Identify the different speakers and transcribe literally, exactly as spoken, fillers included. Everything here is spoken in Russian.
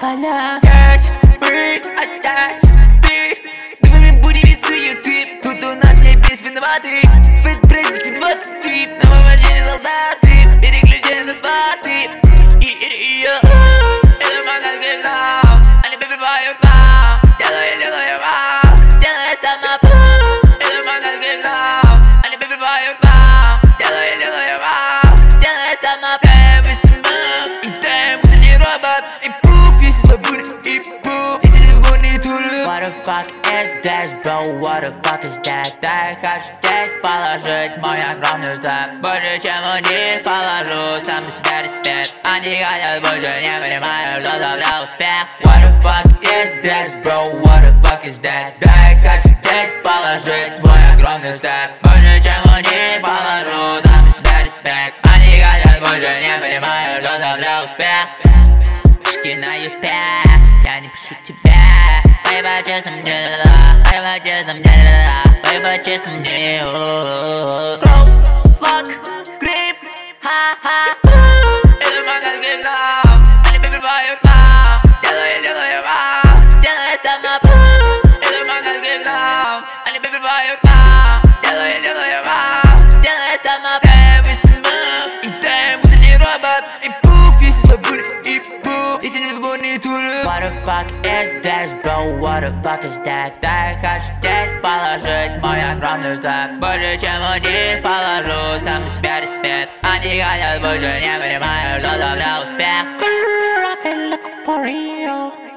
Speaker 1: поля. Здесь мы, а здесь ты. Думали, будем без суеты. Тут у нас не без виноваты. Подпродите два ты. На вооружении солдаты. Переключены на сваты. И ее это манат гигна. Они побивают нам. Делаю, делаю вам. Делаю сама. Это манат гигна. Они побивают нам. Делаю, делаю вам. Делаю сама. Дай весьма. И дай будто не робот. И пуф, если свободен. И пуф, если не свободный туры. What the fuck is this, bro? What the fuck is that? Дай хочу здесь положить мой огромный знак. Больше, чем у них положу, сам на себя респект. Они хотят больше, не понимаю, что забрал успех. What the fuck is this, bro? What the fuck is that? Дай хочу здесь положить свой огромный знак. Больше, чем у них положу, сам на себя респект. Они хотят больше, не понимаю, что забрал успех. Пишки на успех, я не пишу тебя. Ай, по-честному мне дала, ай, по-честному мне дала, ай, по-честному мне. Кровь, флаг, грипп, ха-ха. Это манат гигна, они побивают нам. Делаю, делаю вам, делаю сама. Это манат гигна, они побивают нам. Делаю, делаю вам, делаю сама. Дай весьма, и дай будто не робот. И пуф, если свободен, и пуф, если не свободный туры. What the fuck is this, bro? What the fuck is that? Дай хочу здесь положить мой огромный знак. Больше, чем у них положу, сам на себя респект. Они хотят больше, не понимаю, что забрал успех.